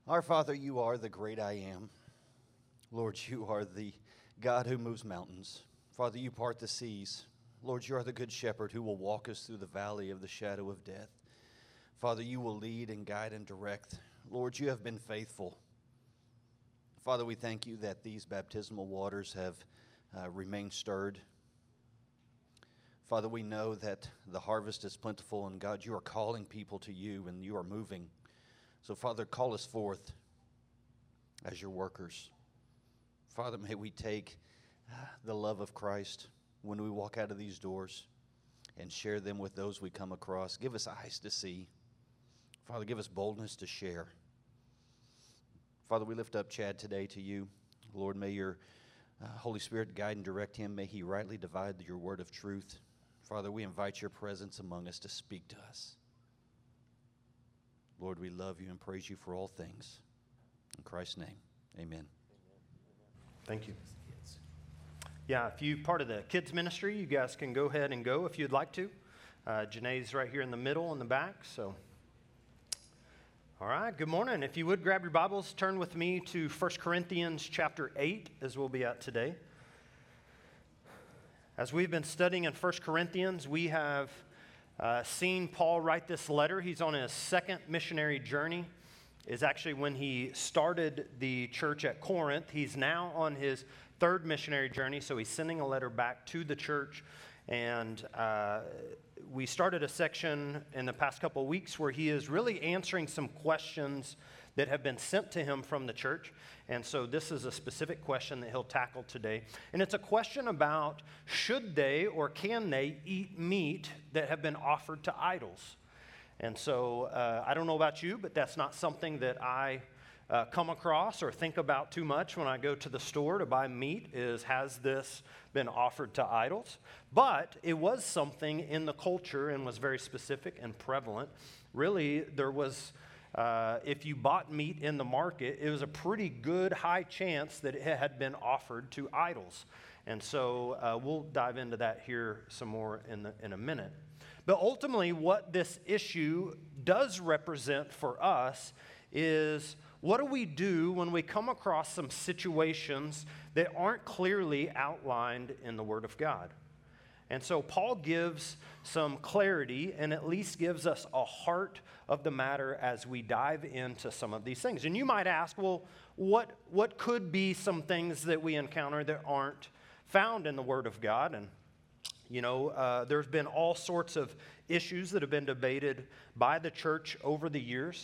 Our Father, you are the great I am. Lord, you are the God who moves mountains. Father, you part the seas. Lord, you are the good shepherd who will walk us through the valley of the shadow of death. Father, you will lead and guide and direct. Lord, you have been faithful. Father, we thank you that these baptismal waters have remained stirred. Father, we know that the harvest is plentiful, and God, you are calling people to you, and you are moving. So, Father, call us forth as your workers. Father, may we take the love of Christ when we walk out of these doors and share them with those we come across. Give us eyes to see. Father, give us boldness to share. Father, we lift up Chad today to you. Lord, may your Holy Spirit guide and direct him. May he rightly divide your word of truth. Father, we invite your presence among us to speak to us. Lord, we love you and praise you for all things. In Christ's name, amen. Thank you. Yeah, if you're part of the kids ministry, you guys can go ahead and go if you'd like to. Janae's right here in the middle in the back. So, all right, good morning. If you would grab your Bibles, turn with me to 1 Corinthians chapter 8, as we'll be at today. As we've been studying in 1 Corinthians, we have seen Paul write this letter. He's on his second missionary journey. Is actually when he started the church at Corinth. He's now on his third missionary journey, so he's sending a letter back to the church. And we started a section in the past couple of weeks where he is really answering some questions that have been sent to him from the church. And so this is a specific question that he'll tackle today. And it's a question about should they or can they eat meat that have been offered to idols? And so I don't know about you, but that's not something that I come across or think about too much when I go to the store to buy meat is, has this been offered to idols? But it was something in the culture and was very specific and prevalent. Really, there was, if you bought meat in the market, it was a pretty good high chance that it had been offered to idols. And so we'll dive into that here some more in a minute. But ultimately, what this issue does represent for us is what do we do when we come across some situations that aren't clearly outlined in the Word of God? And so Paul gives some clarity and at least gives us a heart of the matter as we dive into some of these things. And you might ask, well, what could be some things that we encounter that aren't found in the Word of God? And you know, there's been all sorts of issues that have been debated by the church over the years.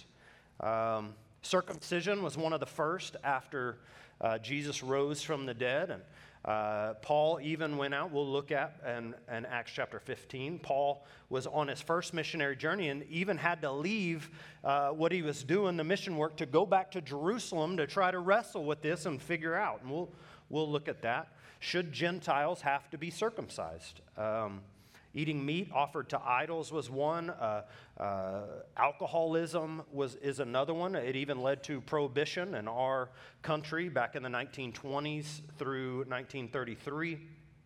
Circumcision was one of the first after Jesus rose from the dead. And Paul even went out, we'll look at in Acts chapter 15. Paul was on his first missionary journey and even had to leave what he was doing, the mission work, to go back to Jerusalem to try to wrestle with this and figure out. And we'll look at that. Should Gentiles have to be circumcised? Eating meat offered to idols was one. Alcoholism is another one. It even led to prohibition in our country back in the 1920s through 1933.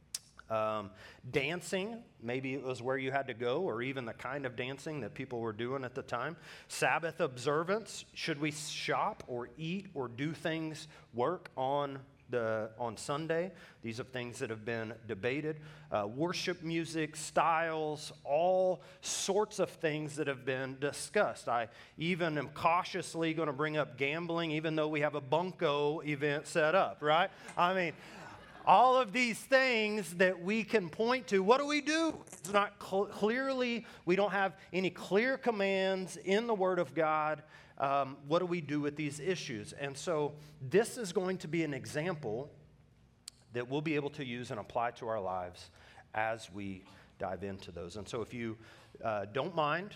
Dancing, maybe it was where you had to go, or even the kind of dancing that people were doing at the time. Sabbath observance, should we shop or eat or do things, work on Sunday? These are things that have been debated. Worship music, styles, all sorts of things that have been discussed. I even am cautiously going to bring up gambling, even though we have a bunco event set up, right? I mean, all of these things that we can point to, what do we do? It's not clearly, we don't have any clear commands in the Word of God. What do we do with these issues? And so this is going to be an example that we'll be able to use and apply to our lives as we dive into those. And so if you don't mind,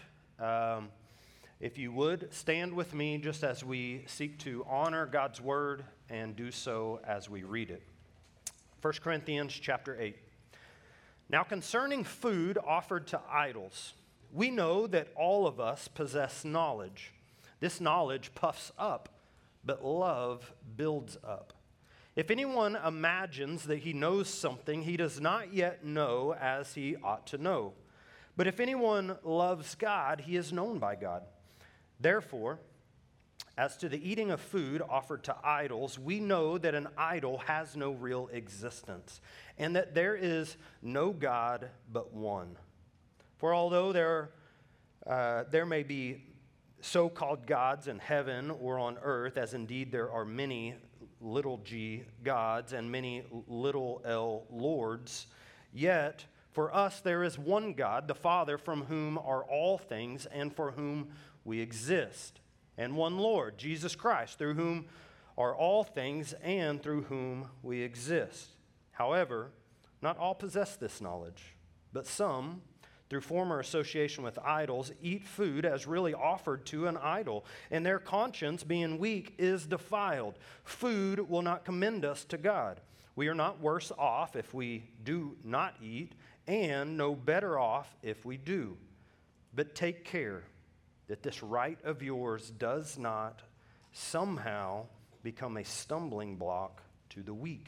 if you would stand with me just as we seek to honor God's word and do so as we read it. 1 Corinthians chapter 8. Now concerning food offered to idols, we know that all of us possess knowledge. This knowledge puffs up, but love builds up. If anyone imagines that he knows something, he does not yet know as he ought to know. But if anyone loves God, he is known by God. Therefore, As to the eating of food offered to idols, we know that an idol has no real existence, and that there is no God but one. For although there may be so-called gods in heaven or on earth, as indeed there are many little g gods and many little l lords, yet for us there is one God, the Father, from whom are all things and for whom we exist, and one Lord, Jesus Christ, through whom are all things and through whom we exist. However, not all possess this knowledge, but some, through former association with idols, eat food as really offered to an idol, and their conscience, being weak, is defiled. Food will not commend us to God. We are not worse off if we do not eat, and no better off if we do. But take care that this right of yours does not somehow become a stumbling block to the weak.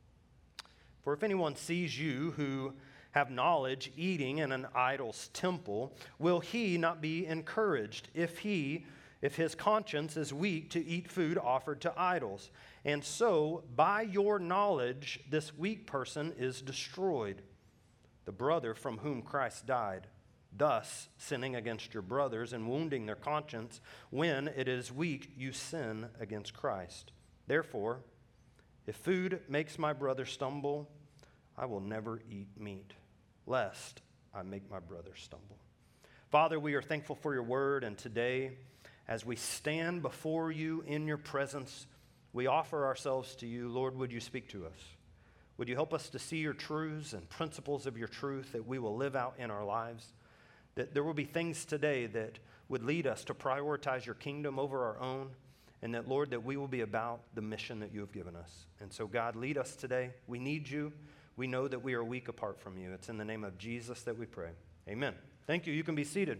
For if anyone sees you who have knowledge eating in an idol's temple, will he not be encouraged if his conscience is weak to eat food offered to idols? And so, by your knowledge, this weak person is destroyed, the brother from whom Christ died, thus sinning against your brothers and wounding their conscience. When it is weak, you sin against Christ. Therefore, if food makes my brother stumble, I will never eat meat, lest I make my brother stumble. Father, we are thankful for your word, and today, as we stand before you in your presence, we offer ourselves to you. Lord, would you speak to us? Would you help us to see your truths and principles of your truth that we will live out in our lives? That there will be things today that would lead us to prioritize your kingdom over our own, and that, Lord, that we will be about the mission that you have given us. And so, God, lead us today. We need you. We know that we are weak apart from you. It's in the name of Jesus that we pray. Amen. Thank you. You can be seated.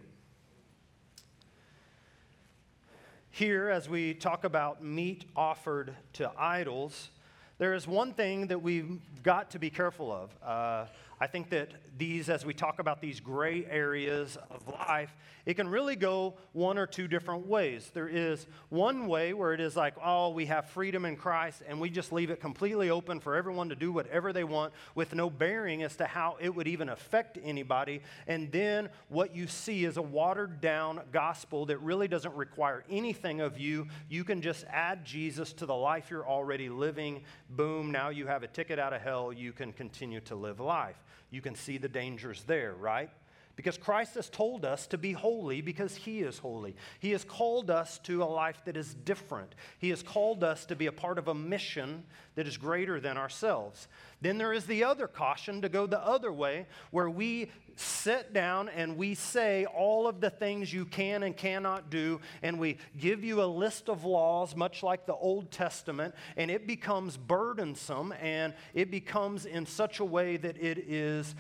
Here, as we talk about meat offered to idols, there is one thing that we've got to be careful of. I think that as we talk about these gray areas of life, it can really go one or two different ways. There is one way where it is like, oh, we have freedom in Christ, and we just leave it completely open for everyone to do whatever they want with no bearing as to how it would even affect anybody. And then what you see is a watered-down gospel that really doesn't require anything of you. You can just add Jesus to the life you're already living. Boom, now you have a ticket out of hell. You can continue to live life. You can see the dangers there, right? Because Christ has told us to be holy because he is holy. He has called us to a life that is different. He has called us to be a part of a mission that is greater than ourselves. Then there is the other caution to go the other way, where we sit down and we say all of the things you can and cannot do, and we give you a list of laws, much like the Old Testament, and it becomes burdensome, and it becomes in such a way that it is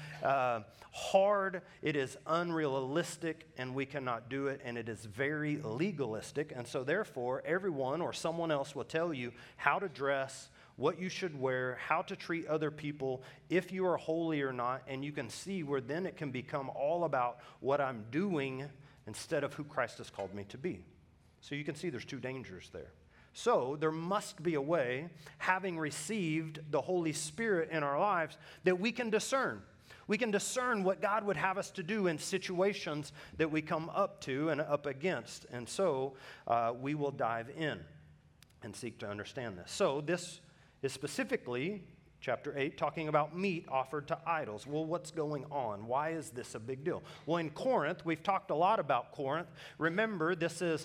hard, it is unrealistic, and we cannot do it, and it is very legalistic. And so therefore, everyone or someone else will tell you how to dress, what you should wear, how to treat other people, if you are holy or not, and you can see where then it can become all about what I'm doing instead of who Christ has called me to be. So you can see there's two dangers there. So there must be a way, having received the Holy Spirit in our lives, that we can discern. We can discern what God would have us to do in situations that we come up to and up against. And so we will dive in and seek to understand this. So this is specifically, chapter 8, talking about meat offered to idols. Well, what's going on? Why is this a big deal? Well, in Corinth, we've talked a lot about Corinth. Remember, this is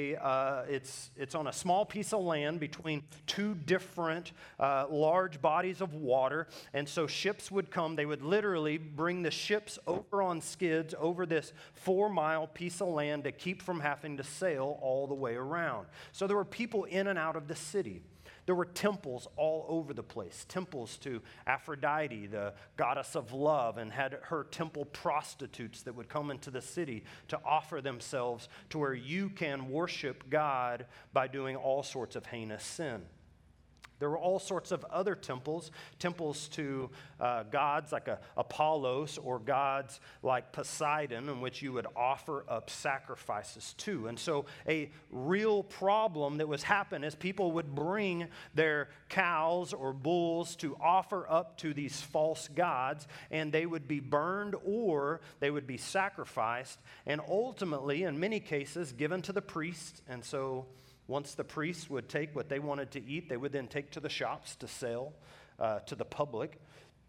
it's on a small piece of land between two different large bodies of water, and so ships would come. They would literally bring the ships over on skids over this 4-mile piece of land to keep from having to sail all the way around. So there were people in and out of the city. There were temples all over the place, temples to Aphrodite, the goddess of love, and had her temple prostitutes that would come into the city to offer themselves to where you can worship God by doing all sorts of heinous sin. There were all sorts of other temples to gods like Apollos or gods like Poseidon, in which you would offer up sacrifices to. And so a real problem that was happening is people would bring their cows or bulls to offer up to these false gods, and they would be burned or they would be sacrificed, and ultimately, in many cases, given to the priest. And so once the priests would take what they wanted to eat, they would then take to the shops to sell to the public.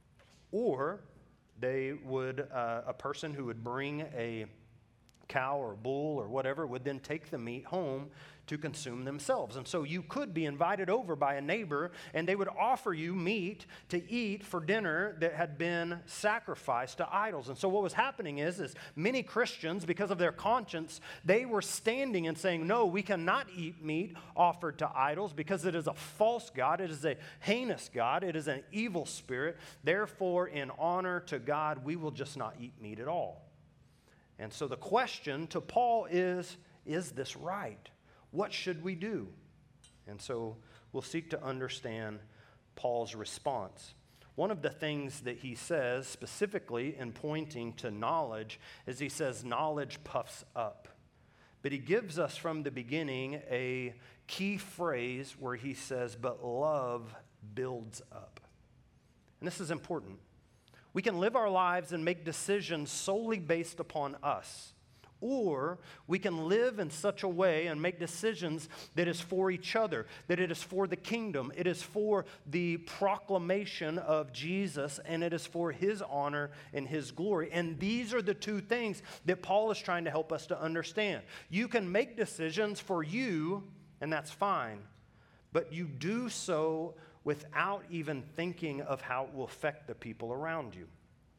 Or they would, a person who would bring a cow or bull or whatever would then take the meat home to consume themselves. And so you could be invited over by a neighbor, and they would offer you meat to eat for dinner that had been sacrificed to idols. And so what was happening is many Christians, because of their conscience, they were standing and saying, no, we cannot eat meat offered to idols because it is a false god, it is a heinous god, it is an evil spirit. Therefore, in honor to God, we will just not eat meat at all. And so the question to Paul is this right? What should we do? And so we'll seek to understand Paul's response. One of the things that he says specifically in pointing to knowledge is he says knowledge puffs up. But he gives us from the beginning a key phrase where he says, but love builds up. And this is important. We can live our lives and make decisions solely based upon us. Or we can live in such a way and make decisions that is for each other, that it is for the kingdom, it is for the proclamation of Jesus, and it is for his honor and his glory. And these are the two things that Paul is trying to help us to understand. You can make decisions for you, and that's fine, but you do so without even thinking of how it will affect the people around you.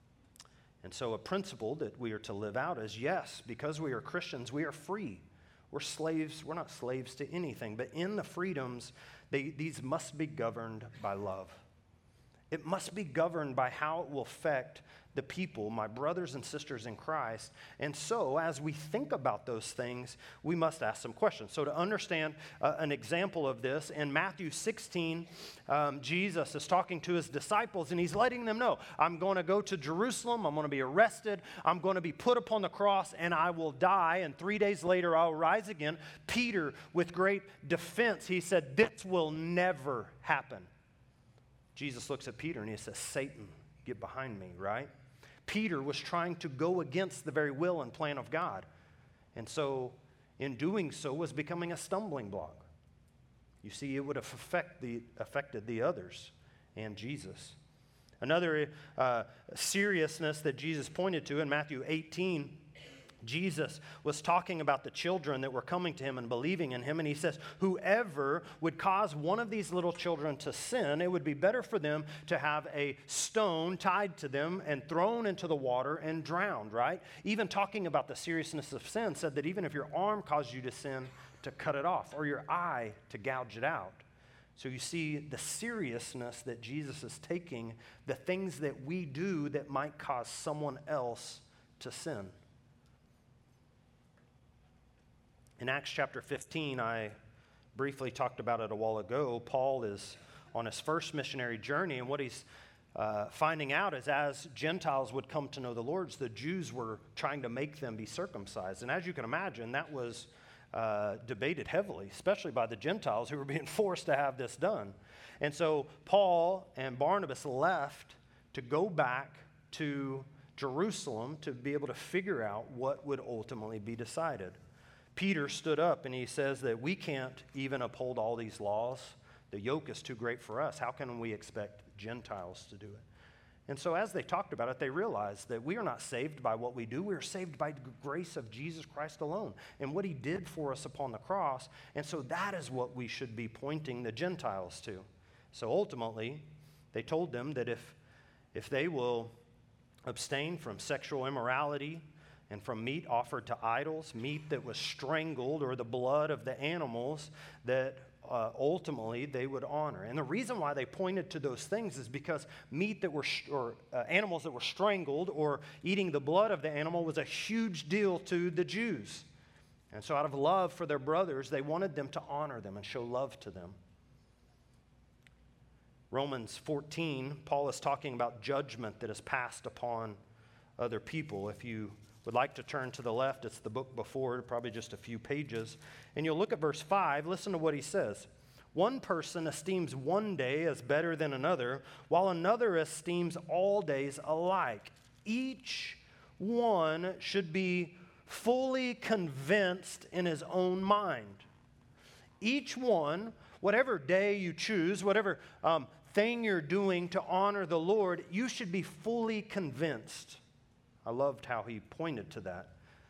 And so a principle that we are to live out is, yes, because we are Christians, we are free. We're slaves. We're not slaves to anything. But in the freedoms, these must be governed by love. It must be governed by how it will affect the people, my brothers and sisters in Christ. And so as we think about those things, we must ask some questions. So to understand an example of this, in Matthew 16, Jesus is talking to his disciples, and he's letting them know, I'm going to go to Jerusalem, I'm going to be arrested, I'm going to be put upon the cross, and I will die, and 3 days later I'll rise again. Peter, with great defense, he said, this will never happen. Jesus looks at Peter and he says, Satan, get behind me, right? Peter was trying to go against the very will and plan of God. And so, in doing so, was becoming a stumbling block. You see, it would have affected the others and Jesus. Another seriousness that Jesus pointed to in Matthew 18, Jesus was talking about the children that were coming to him and believing in him, and he says, whoever would cause one of these little children to sin, it would be better for them to have a stone tied to them and thrown into the water and drowned, right? Even talking about the seriousness of sin, said that even if your arm caused you to sin, to cut it off, or your eye to gouge it out. So you see the seriousness that Jesus is taking, the things that we do that might cause someone else to sin. In Acts chapter 15, I briefly talked about it a while ago. Paul is on his first missionary journey, and what he's finding out is as Gentiles would come to know the Lord, the Jews were trying to make them be circumcised. And as you can imagine, that was debated heavily, especially by the Gentiles who were being forced to have this done. And so Paul and Barnabas left to go back to Jerusalem to be able to figure out what would ultimately be decided. Peter stood up and he says that we can't even uphold all these laws. The yoke is too great for us. How can we expect Gentiles to do it? And so as they talked about it, they realized that we are not saved by what we do. We are saved by the grace of Jesus Christ alone and what he did for us upon the cross. And so that is what we should be pointing the Gentiles to. So ultimately, they told them that if they will abstain from sexual immorality, and from meat offered to idols, meat that was strangled, or the blood of the animals that ultimately they would honor. And the reason why they pointed to those things is because meat that were, animals that were strangled, or eating the blood of the animal was a huge deal to the Jews. And so out of love for their brothers, they wanted them to honor them and show love to them. Romans 14, Paul is talking about judgment that is passed upon other people. If you would like to turn to the left, it's the book before, probably just a few pages. And you'll look at verse 5. Listen to what he says. One person esteems one day as better than another, while another esteems all days alike. Each one should be fully convinced in his own mind. Each one, whatever day you choose, whatever thing you're doing to honor the Lord, you should be fully convinced. I loved how he pointed to that.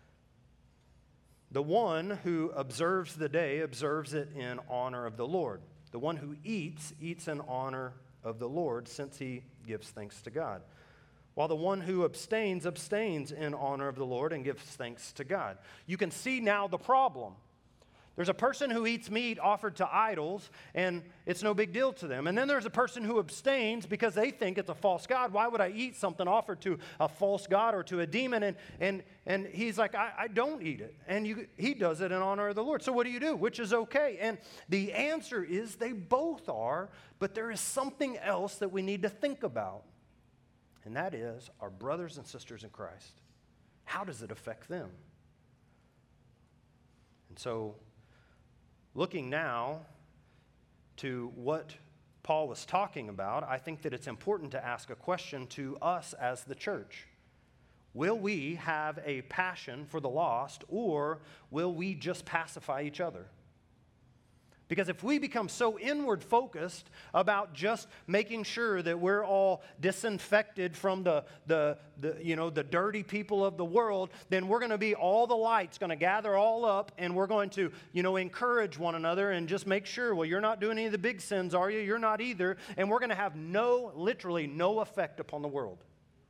The one who observes the day observes it in honor of the Lord. The one who eats, eats in honor of the Lord, since he gives thanks to God. While the one who abstains, abstains in honor of the Lord and gives thanks to God. You can see now the problem. There's a person who eats meat offered to idols, and it's no big deal to them. And then there's a person who abstains because they think it's a false god. Why would I eat something offered to a false god or to a demon? And he's like, I don't eat it. And he does it in honor of the Lord. So what do? Which is okay? And the answer is they both are, but there is something else that we need to think about. And that is our brothers and sisters in Christ. How does it affect them? And so, looking now to what Paul was talking about, I think that it's important to ask a question to us as the church. Will we have a passion for the lost, or will we just pacify each other? Because if we become so inward focused about just making sure that we're all disinfected from the dirty people of the world, then we're going to be all the light's going to gather all up, and we're going to, encourage one another and just make sure, well, you're not doing any of the big sins, are you? You're not either. And we're going to have literally no effect upon the world.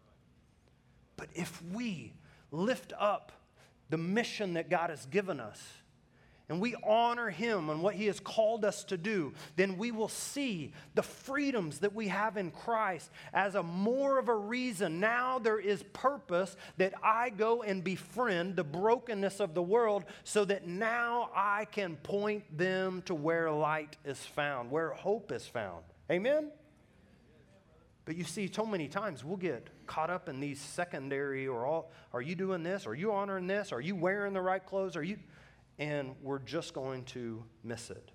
But if we lift up the mission that God has given us, and we honor Him and what He has called us to do, then we will see the freedoms that we have in Christ as a more of a reason. Now there is purpose that I go and befriend the brokenness of the world, so that now I can point them to where light is found, where hope is found. Amen? But you see, so many times we'll get caught up in these secondary, are you doing this? Are you honoring this? Are you wearing the right clothes? And we're just going to miss it.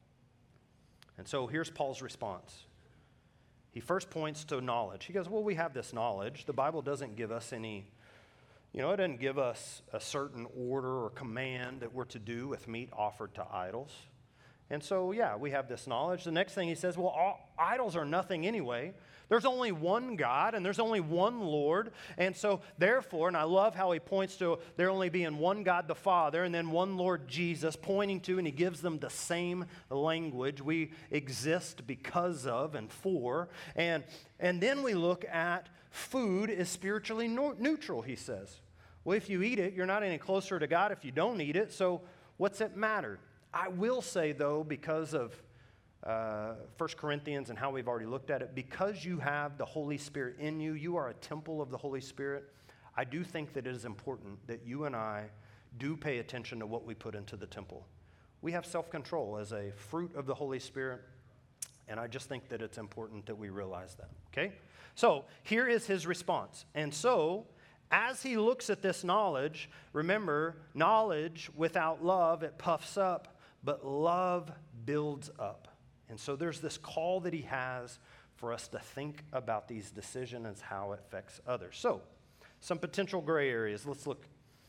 And so here's Paul's response. He first points to knowledge. He goes, well, we have this knowledge. The Bible doesn't give us any, it doesn't give us a certain order or command that we're to do with meat offered to idols. And so, we have this knowledge. The next thing he says, well, idols are nothing anyway. There's only one God, and there's only one Lord. And so, therefore, and I love how he points to there only being one God the Father, and then one Lord Jesus, pointing to, and he gives them the same language. We exist because of and for. And then we look at food is spiritually neutral, he says. Well, if you eat it, you're not any closer to God if you don't eat it, so what's it matter? I will say, though, because of 1 Corinthians and how we've already looked at it, because you have the Holy Spirit in you, you are a temple of the Holy Spirit. I do think that it is important that you and I do pay attention to what we put into the temple. We have self-control as a fruit of the Holy Spirit, and I just think that it's important that we realize that, okay? So here is his response. And so, as he looks at this knowledge, remember, knowledge without love, it puffs up, but love builds up. And so there's this call that he has for us to think about these decisions and how it affects others. So, some potential gray areas. Let's look.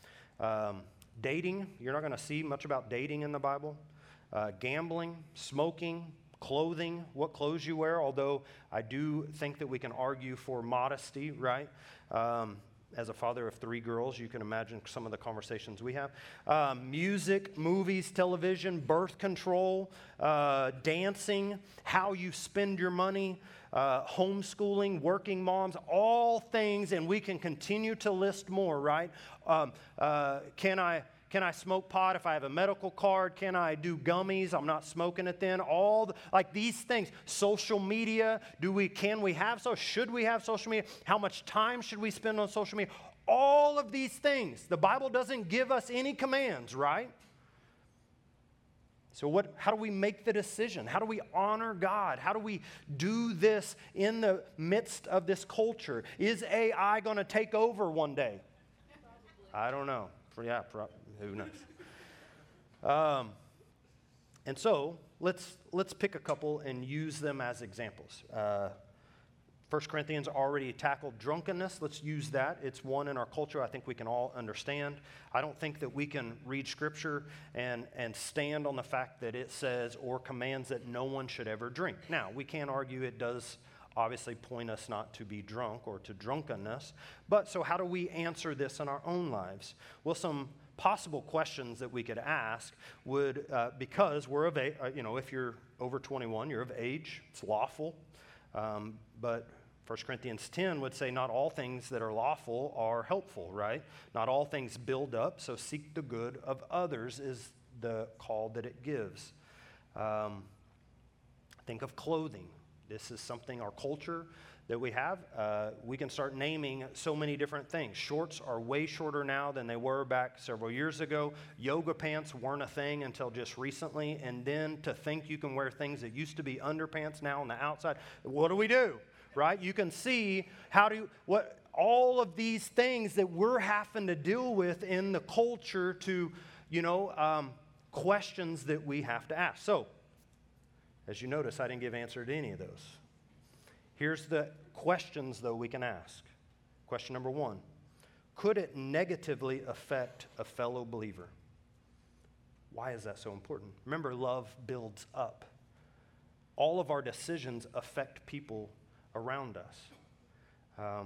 Dating. You're not going to see much about dating in the Bible. Gambling, smoking, clothing, what clothes you wear, although I do think that we can argue for modesty, right? As a father of 3 girls, you can imagine some of the conversations we have. Music, movies, television, birth control, dancing, how you spend your money, homeschooling, working moms, all things, and we can continue to list more, right? Can I smoke pot if I have a medical card? Can I do gummies? I'm not smoking it then. These things. Social media. Can we have so? Should we have social media? How much time should we spend on social media? All of these things. The Bible doesn't give us any commands, right? So how do we make the decision? How do we honor God? How do we do this in the midst of this culture? Is AI going to take over one day? I don't know. Yeah, who knows? And so let's pick a couple and use them as examples. 1 Corinthians already tackled drunkenness. Let's use that. It's one in our culture I think we can all understand. I don't think that we can read Scripture and stand on the fact that it says or commands that no one should ever drink. Now, we can argue it does obviously point us not to be drunk or to drunkenness. But so how do we answer this in our own lives? Well, some possible questions that we could ask would, because we're of age, if you're over 21, you're of age, it's lawful. But 1 Corinthians 10 would say not all things that are lawful are helpful, right? Not all things build up, so seek the good of others is the call that it gives. Think of clothing. This is something, our culture that we have. We can start naming so many different things. Shorts are way shorter now than they were back several years ago. Yoga pants weren't a thing until just recently. And then to think you can wear things that used to be underpants now on the outside. What do we do? Right? You can see all of these things that we're having to deal with in the culture to, questions that we have to ask. So, as you notice, I didn't give answer to any of those. Here's the questions, though, we can ask. Question number 1, could it negatively affect a fellow believer? Why is that so important? Remember, love builds up. All of our decisions affect people around us.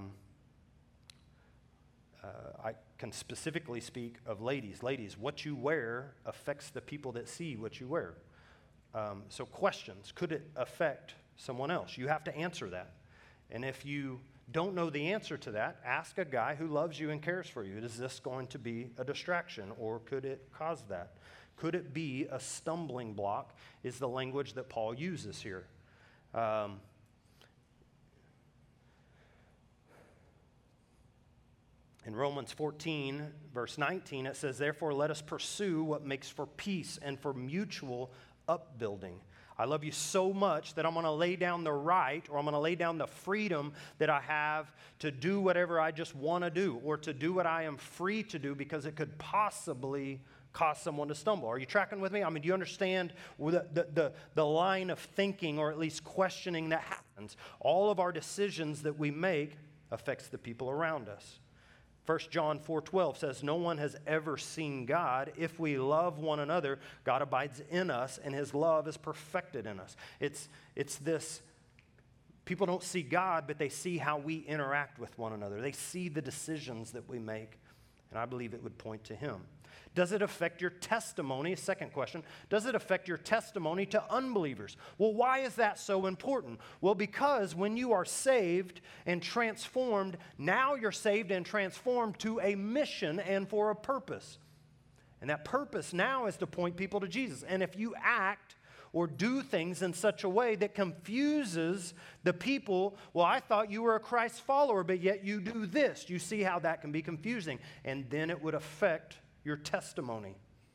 I can specifically speak of ladies. Ladies, what you wear affects the people that see what you wear. So questions, could it affect someone else? You have to answer that. And if you don't know the answer to that, ask a guy who loves you and cares for you. Is this going to be a distraction, or could it cause that? Could it be a stumbling block, is the language that Paul uses here. In Romans 14, verse 19, it says, therefore let us pursue what makes for peace and for mutual upbuilding. I love you so much that I'm going to lay down the right, or I'm going to lay down the freedom that I have to do whatever I just want to do, or to do what I am free to do because it could possibly cause someone to stumble. Are you tracking with me? I mean, do you understand the line of thinking, or at least questioning that happens? All of our decisions that we make affects the people around us. 1 John 4:12 says, no one has ever seen God. If we love one another, God abides in us, and his love is perfected in us. It's this, people don't see God, but they see how we interact with one another. They see the decisions that we make, and I believe it would point to him. Does it affect your testimony? Second question, does it affect your testimony to unbelievers? Well, why is that so important? Well, because when you are saved and transformed, now you're saved and transformed to a mission and for a purpose. And that purpose now is to point people to Jesus. And if you act or do things in such a way that confuses the people, well, I thought you were a Christ follower, but yet you do this. You see how that can be confusing. And then it would affect your testimony.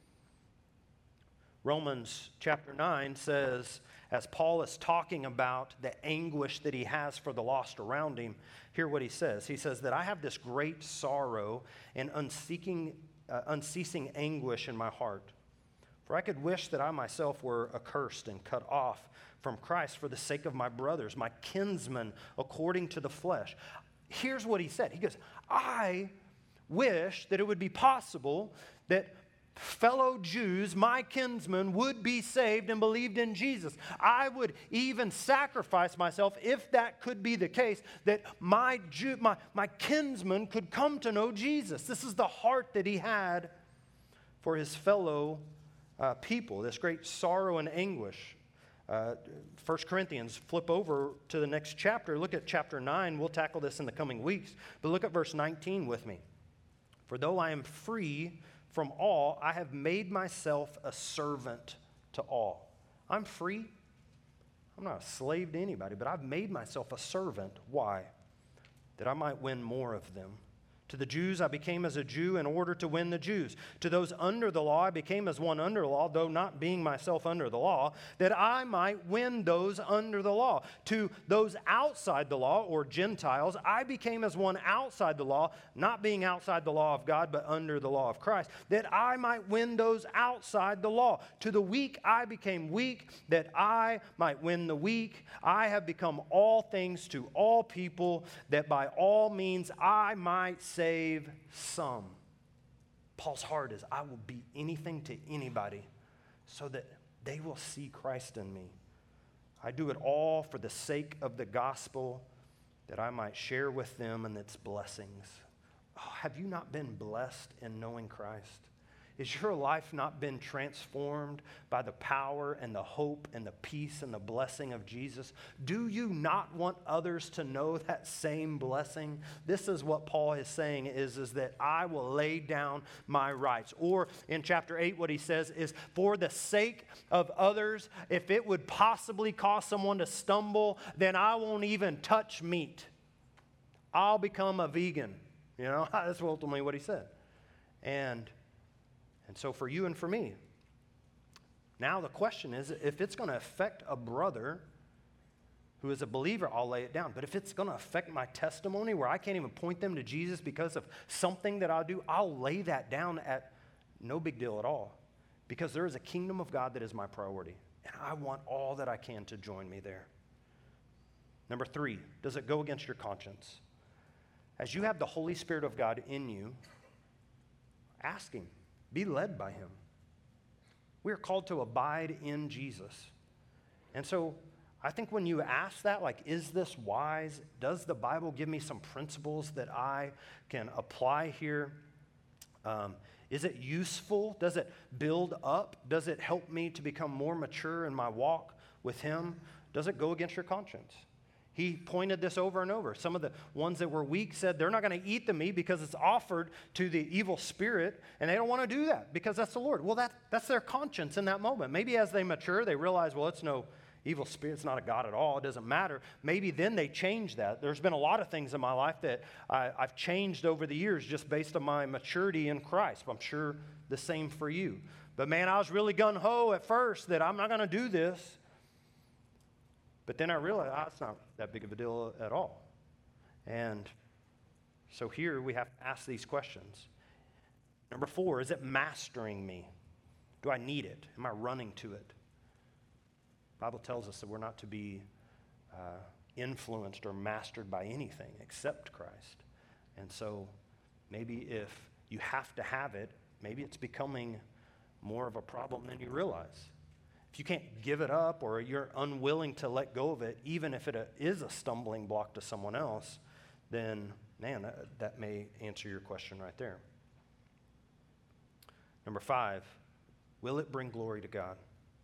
Romans chapter 9 says, as Paul is talking about the anguish that he has for the lost around him, hear what he says. He says that I have this great sorrow and unceasing anguish in my heart. For I could wish that I myself were accursed and cut off from Christ for the sake of my brothers, my kinsmen, according to the flesh. Here's what he said. He goes, I wish that it would be possible that fellow Jews, my kinsmen, would be saved and believed in Jesus. I would even sacrifice myself, if that could be the case, that my kinsmen could come to know Jesus. This is the heart that he had for his fellow people, this great sorrow and anguish. 1 Corinthians, flip over to the next chapter. Look at chapter 9. We'll tackle this in the coming weeks. But look at verse 19 with me. For though I am free from all, I have made myself a servant to all. I'm free. I'm not a slave to anybody, but I've made myself a servant. Why? That I might win more of them. To the Jews I became as a Jew in order to win the Jews. To those under the law I became as one under law, though not being myself under the law, that I might win those under the law. To those outside the law, or Gentiles, I became as one outside the law, not being outside the law of God, but under the law of Christ, that I might win those outside the law. To the weak I became weak, that I might win the weak. I have become all things to all people, that by all means I might save some. Paul's heart is, I will be anything to anybody so that they will see Christ in me. I do it all for the sake of the gospel, that I might share with them in its blessings. Oh, have you not been blessed in knowing Christ? Is your life not been transformed by the power and the hope and the peace and the blessing of Jesus? Do you not want others to know that same blessing? This is what Paul is saying is that I will lay down my rights. Or in chapter 8, what he says is, for the sake of others, if it would possibly cause someone to stumble, then I won't even touch meat. I'll become a vegan. You know, that's ultimately what he said. And so for you and for me, now the question is, if it's going to affect a brother who is a believer, I'll lay it down. But if it's going to affect my testimony where I can't even point them to Jesus because of something that I'll do, I'll lay that down at no big deal at all. Because there is a kingdom of God that is my priority. And I want all that I can to join me there. Number 3, does it go against your conscience? As you have the Holy Spirit of God in you, ask Him. Be led by Him. We are called to abide in Jesus. And so I think when you ask that, like, is this wise? Does the Bible give me some principles that I can apply here? Is it useful? Does it build up? Does it help me to become more mature in my walk with Him? Does it go against your conscience? He pointed this over and over. Some of the ones that were weak said they're not going to eat the meat because it's offered to the evil spirit, and they don't want to do that because that's the Lord. Well, that's their conscience in that moment. Maybe as they mature, they realize, well, it's no evil spirit. It's not a God at all. It doesn't matter. Maybe then they change that. There's been a lot of things in my life that I've changed over the years just based on my maturity in Christ. I'm sure the same for you. But man, I was really gung-ho at first that I'm not going to do this. But then I realized, it's not that big of a deal at all. And so here we have to ask these questions. Number 4, is it mastering me? Do I need it? Am I running to it? The Bible tells us that we're not to be influenced or mastered by anything except Christ. And so maybe if you have to have it, maybe it's becoming more of a problem than you realize. If you can't give it up or you're unwilling to let go of it, even if it is a stumbling block to someone else, then, man, that may answer your question right there. Number 5, will it bring glory to God?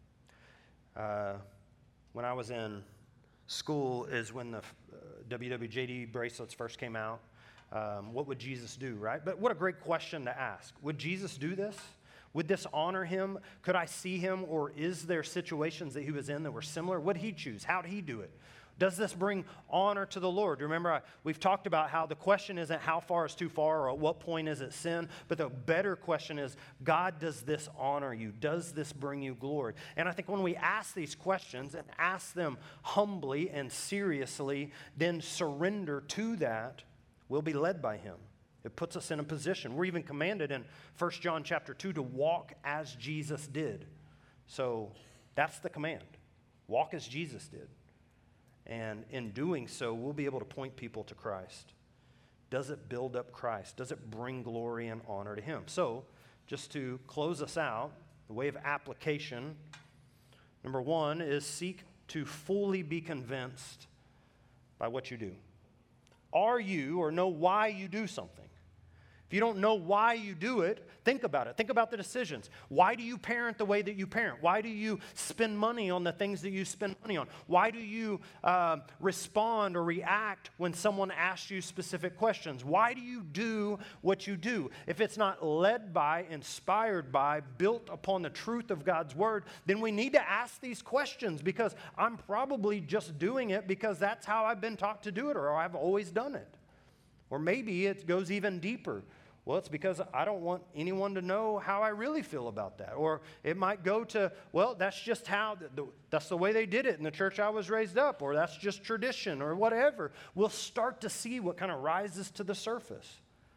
When I was in school is when the WWJD bracelets first came out. What would Jesus do, right? But what a great question to ask. Would Jesus do this? Would this honor Him? Could I see Him? Or is there situations that He was in that were similar? What did He choose? How did He do it? Does this bring honor to the Lord? Remember, we've talked about how the question isn't how far is too far or at what point is it sin, but the better question is, God, does this honor you? Does this bring you glory? And I think when we ask these questions and ask them humbly and seriously, then surrender to that, we'll be led by Him. It puts us in a position. We're even commanded in 1 John chapter 2 to walk as Jesus did. So that's the command. Walk as Jesus did. And in doing so, we'll be able to point people to Christ. Does it build up Christ? Does it bring glory and honor to Him? So just to close us out, the way of application, number 1 is seek to fully be convinced by what you do. Are you or know why you do something? If you don't know why you do it, think about it. Think about the decisions. Why do you parent the way that you parent? Why do you spend money on the things that you spend money on? Why do you respond or react when someone asks you specific questions? Why do you do what you do? If it's not led by, inspired by, built upon the truth of God's Word, then we need to ask these questions because I'm probably just doing it because that's how I've been taught to do it or I've always done it. Or maybe it goes even deeper. Well, it's because I don't want anyone to know how I really feel about that. Or it might go to, well, that's just how, that's the way they did it in the church I was raised up, or that's just tradition, or whatever. We'll start to see what kind of rises to the surface.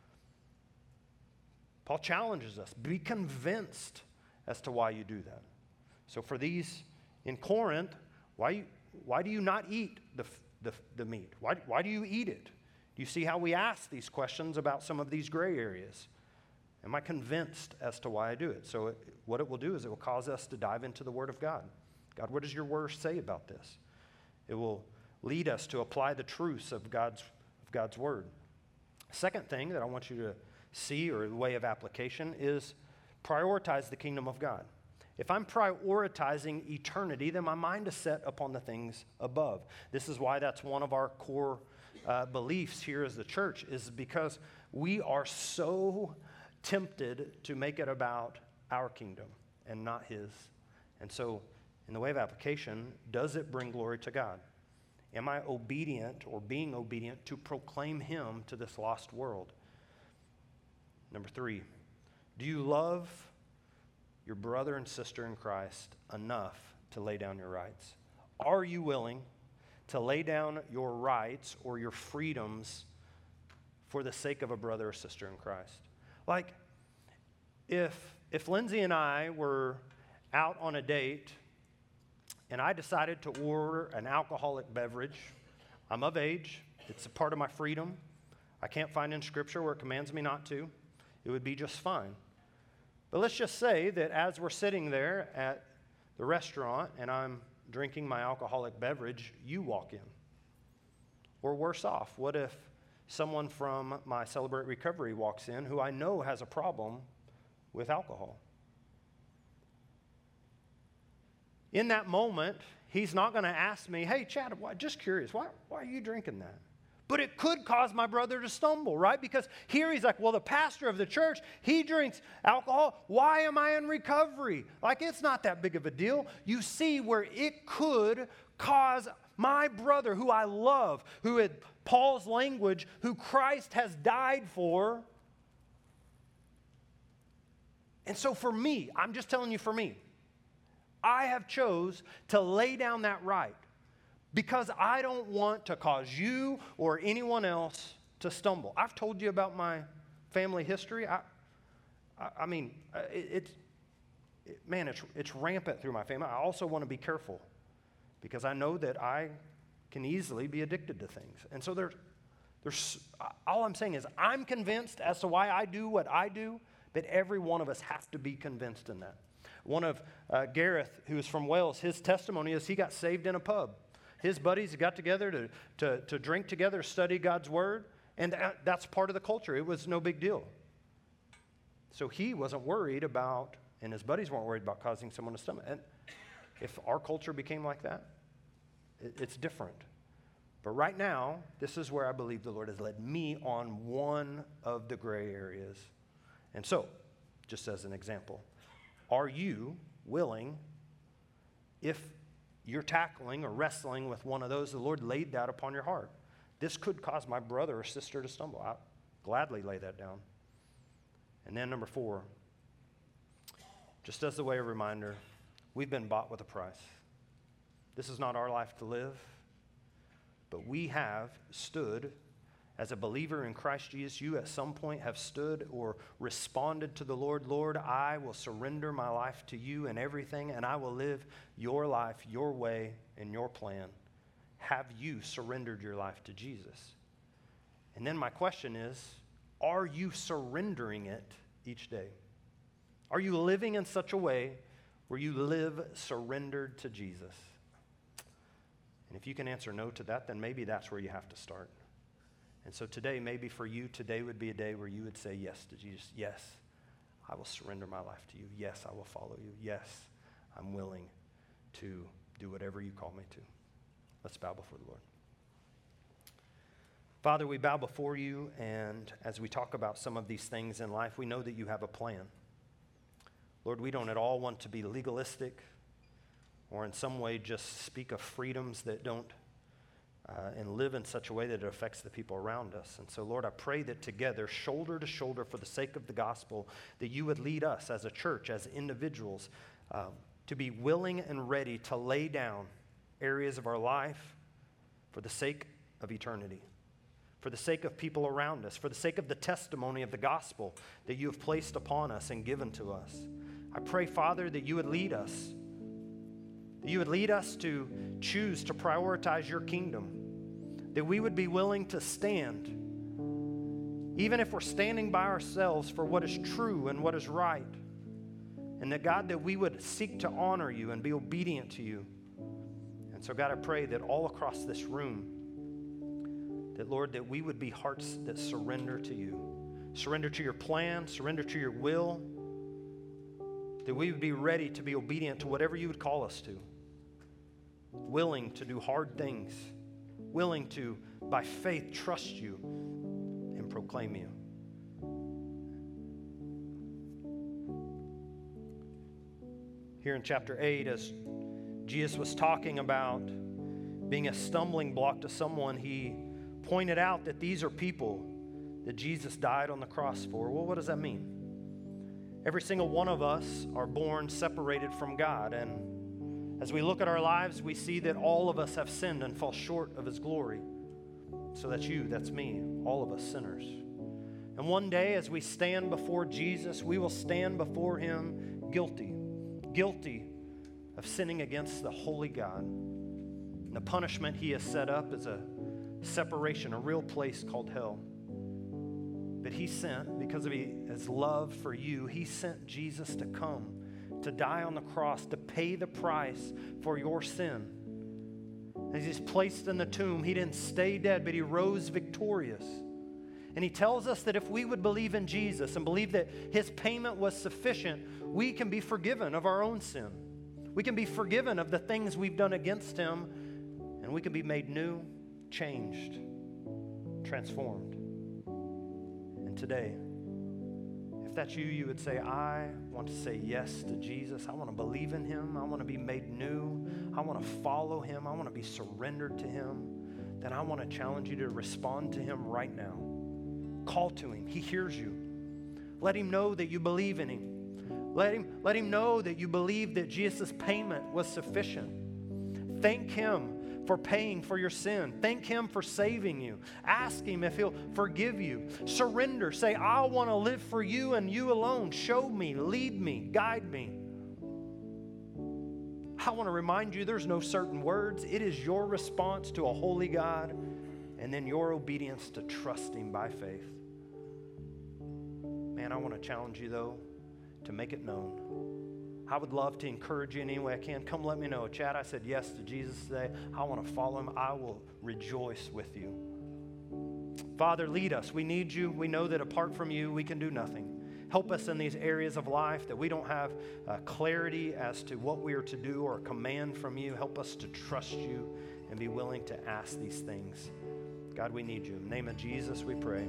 Paul challenges us, be convinced as to why you do that. So for these in Corinth, why do you not eat the meat? Why do you eat it? Do you see how we ask these questions about some of these gray areas? Am I convinced as to why I do it? So what it will do is it will cause us to dive into the Word of God. God, what does your Word say about this? It will lead us to apply the truths of God's Word. Second thing that I want you to see, or the way of application, is prioritize the kingdom of God. If I'm prioritizing eternity, then my mind is set upon the things above. This is why that's one of our core beliefs here as the church, is because we are so tempted to make it about our kingdom and not His. And so, in the way of application, does it bring glory to God? Am I obedient or being obedient to proclaim Him to this lost world? Number 3, do you love your brother and sister in Christ enough to lay down your rights? Are you willing to lay down your rights or your freedoms for the sake of a brother or sister in Christ? Like, if Lindsay and I were out on a date and I decided to order an alcoholic beverage, I'm of age, it's a part of my freedom. I can't find in Scripture where it commands me not to. It would be just fine. But let's just say that as we're sitting there at the restaurant and I'm drinking my alcoholic beverage, you walk in. Or worse off, what if someone from my Celebrate Recovery walks in who I know has a problem with alcohol? In that moment, he's not going to ask me, hey, Chad, just curious, why are you drinking that? But it could cause my brother to stumble, right? Because here he's like, well, the pastor of the church, he drinks alcohol. Why am I in recovery? Like, it's not that big of a deal. You see where it could cause my brother, who I love, who had Paul's language, who Christ has died for. And so for me, I'm just telling you, for me, I have chose to lay down that right, because I don't want to cause you or anyone else to stumble. I've told you about my family history. I mean, it's rampant through my family. I also want to be careful because I know that I can easily be addicted to things. And so there's all I'm saying is I'm convinced as to why I do what I do, but every one of us has to be convinced in that. One of Gareth, who is from Wales, his testimony is he got saved in a pub. His buddies got together to drink together, study God's Word, and that's part of the culture. It was no big deal. So he wasn't worried about, and his buddies weren't worried about causing someone to stumble. And if our culture became like that, it's different. But right now, this is where I believe the Lord has led me on one of the gray areas. And so, just as an example, are you willing, if you're tackling or wrestling with one of those, the Lord laid that upon your heart, this could cause my brother or sister to stumble, I'll gladly lay that down. And then number 4, just as a way of reminder, we've been bought with a price. This is not our life to live, but we have stood as a believer in Christ Jesus. You at some point have stood or responded to the Lord. Lord, I will surrender my life to you and everything, and I will live your life, your way, and your plan. Have you surrendered your life to Jesus? And then my question is, are you surrendering it each day? Are you living in such a way where you live surrendered to Jesus? And if you can answer no to that, then maybe that's where you have to start. And so today, maybe for you, today would be a day where you would say yes to Jesus. Yes, I will surrender my life to you. Yes, I will follow you. Yes, I'm willing to do whatever you call me to. Let's bow before the Lord. Father, we bow before you, and as we talk about some of these things in life, we know that you have a plan. Lord, we don't at all want to be legalistic or in some way just speak of freedoms that don't and live in such a way that it affects the people around us. And so, Lord, I pray that together, shoulder to shoulder, for the sake of the gospel, that you would lead us as a church, as individuals, to be willing and ready to lay down areas of our life for the sake of eternity, for the sake of people around us, for the sake of the testimony of the gospel that you have placed upon us and given to us. I pray, Father, that you would lead us, to choose to prioritize your kingdom, that we would be willing to stand, even if we're standing by ourselves, for what is true and what is right. And that, God, that we would seek to honor you and be obedient to you. And so, God, I pray that all across this room, that, Lord, that we would be hearts that surrender to you, surrender to your plan, surrender to your will, that we would be ready to be obedient to whatever you would call us to, willing to do hard things, willing to, by faith, trust you and proclaim you. Here in chapter 8, as Jesus was talking about being a stumbling block to someone, he pointed out that these are people that Jesus died on the cross for. Well, what does that mean? Every single one of us are born separated from God, and as we look at our lives, we see that all of us have sinned and fall short of his glory. So that's you, that's me, all of us sinners. And one day, as we stand before Jesus, we will stand before him guilty of sinning against the holy God. And the punishment he has set up is a separation, a real place called hell. But he sent, because of his love for you, he sent Jesus to come, to die on the cross, to pay the price for your sin. As he's placed in the tomb, he didn't stay dead, but he rose victorious. And he tells us that if we would believe in Jesus and believe that his payment was sufficient, we can be forgiven of our own sin. We can be forgiven of the things we've done against him, and we can be made new, changed, transformed. And today, if that's you, you would say, I want to say yes to Jesus. I want to believe in him. I want to be made new. I want to follow him. I want to be surrendered to him. Then I want to challenge you to respond to him right now. Call to him. He hears you. Let him know that you believe in him. Let him know that you believe that Jesus' payment was sufficient. Thank him for paying for your sin. Thank him for saving you. Ask him if he'll forgive you. Surrender. Say, I want to live for you and you alone. Show me, lead me, guide me. I want to remind you there's no certain words. It is your response to a holy God and then your obedience to trust him by faith. Man, I want to challenge you, though, to make it known. I would love to encourage you in any way I can. Come let me know. Chad, I said yes to Jesus today. I want to follow him. I will rejoice with you. Father, lead us. We need you. We know that apart from you, we can do nothing. Help us in these areas of life that we don't have clarity as to what we are to do or a command from you. Help us to trust you and be willing to ask these things. God, we need you. In the name of Jesus, we pray.